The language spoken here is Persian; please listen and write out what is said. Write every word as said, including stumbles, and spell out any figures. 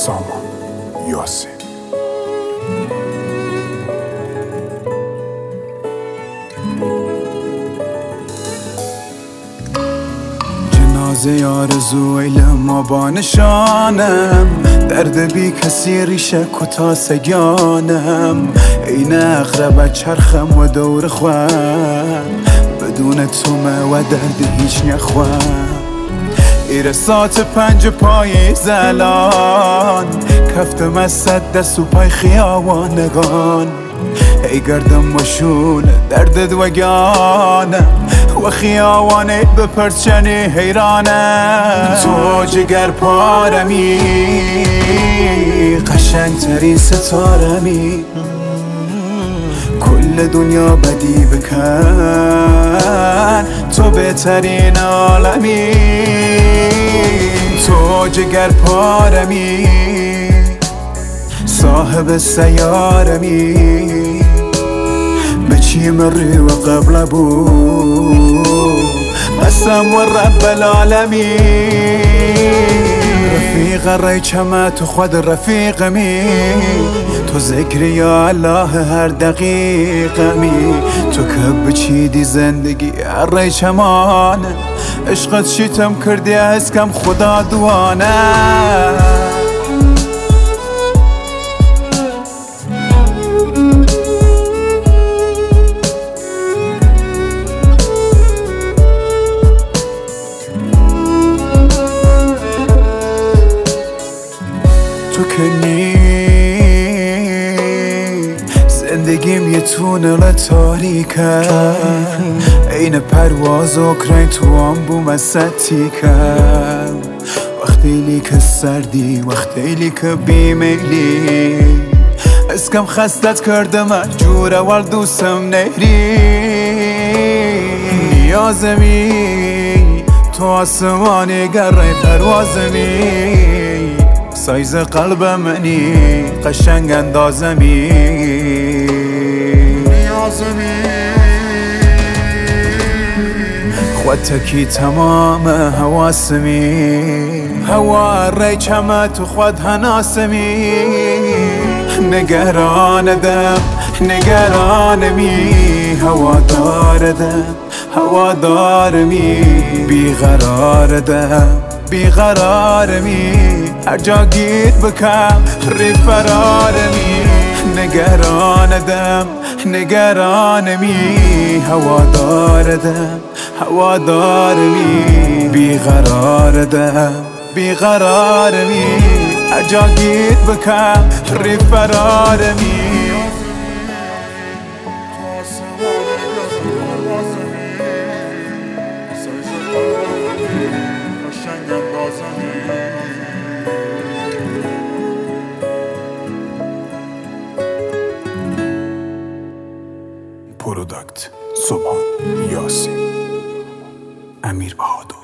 سامان یاسین. جنازه آرزو ایلما با نشانم، درد بی کسی ریشه کتا سگانم، این اقرب چرخم و دور خوام، بدون تومه و درد هیچ نخوام. ایره سات پنج پای زلان، کفتم از صد دست و پای خیابانگان، ای گردم و شول دردت وگانم و خیابانه به پرچنی حیرانم. تو جگر پارمی، قشنگ ترین ستارمی، کل دنیا بدی بکن، تو بهترین عالمی. تو جگر پارمی، صاحب سیارمی، به چی مری و قبل بود قسم و رب العالمین. رفیق ریچمه تو خود رفیقمی، تو ذکر یا الله هر دقیقمی، تو که بچیدی زندگی هر ریچمانه، عشقت شیتم کردی از کم خدا دوانه. تو که نی زندگیم یه تونل تاریکه، این پرواز اوکراین تو هم بوم از ستیکه. وقتی لی که سردی، وقتی لی که بیمیلی، از کم خستت کرده مجور اول دوستم نهری. نیازمی تو آسمانی گره پروازمی، سایز قلب منی قشنگ اندازمی. نیازمی خودتکی تمام حواسمی، هوا ریچمه تو خود هناسمی. نگرانم نگرانمی، هوا داردم هوا دارمی، بیقراردم بیقرارمی، هر جا گیر بکم ری فرارمی. نگرانم نگرانمی، هوا داردم هوا دارمی، بیقراردم بیقرارمی، هر جا گیر بکم ری فرارمی. پروداکت سامان یاسین. امیر بهادر.